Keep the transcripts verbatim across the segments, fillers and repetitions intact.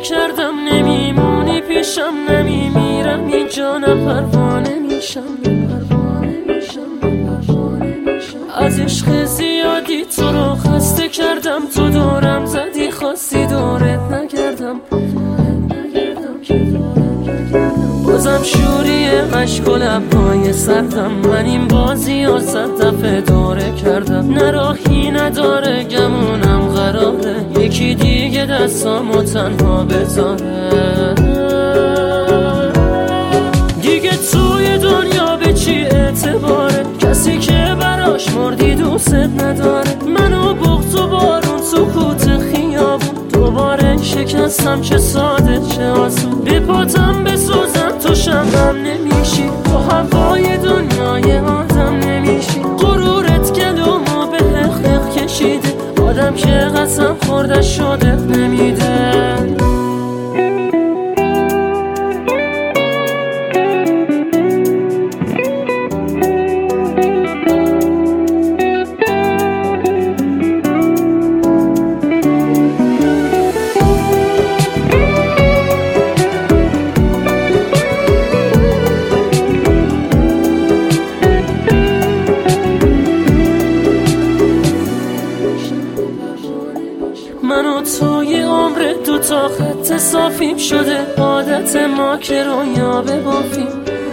کردم نمیمونی پیشم، نمیمیرم اینجا، نه پروانه میشم، از عشق زیادی تو رو خسته کردم، تو دورم زدی خواستی دورت نکردم، بازم شوری عشق و لبهای سردم، من این بازی ها صد دفعه دوره کردم، نه راهی نداره گمونم قراره یکی دیگه دستامو تنها بذاره، دیگه توی دنیا به چی اعتباره کسی که براش مردی دوست نداره، منو بغض و بارون سکوت خیابون دوباره شکستم، چه ساده چه آسون، به پاتم بسوزم تو شمعم نمیشی، تو هوای دنیای آدم نمیشی، غرورت گلومو به حق حق کشیده، آدم که قسم خورده شده نمیده. من و توی عمر دو تا خط صافیم شده، عادت ما که رویا ببافیم،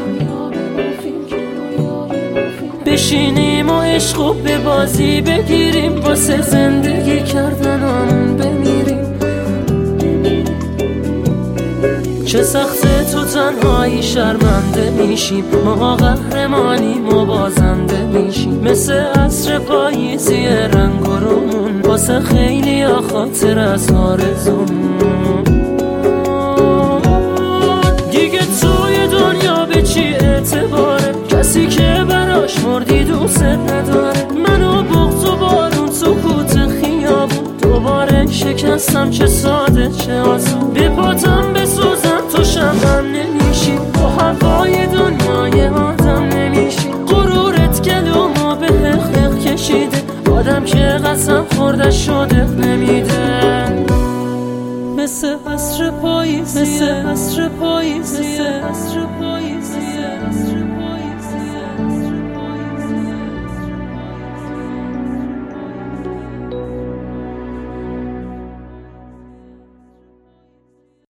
بشینیم و عشق و به بازی بگیریم، واسه زندگی کردنمون بمیریم، چه سخته تو تنهایی شرمنده میشیم، ما قهرمانیم و بازنده میشیم، مثل عصر پاییزی رنگ و رومون، واسه خیلی ها خاطر از آرزومون، دیگه توی دنیا به چی اعتباره کسی که براش مردی دوست نداره، منو بغض و بارون سکوت خیابون دوباره شکستم، چه ساده چه آسون، به پاتم بسوزم تو شمعم نمیشی، تو هوای دنیای آدم نمیشی، غرورت گلومو به حق حق کشیده، آدم که قسم خورده شده نمیده، مثل عصر پاییزیه، مثل عصر پاییزیه، مثل عصر پاییزیه.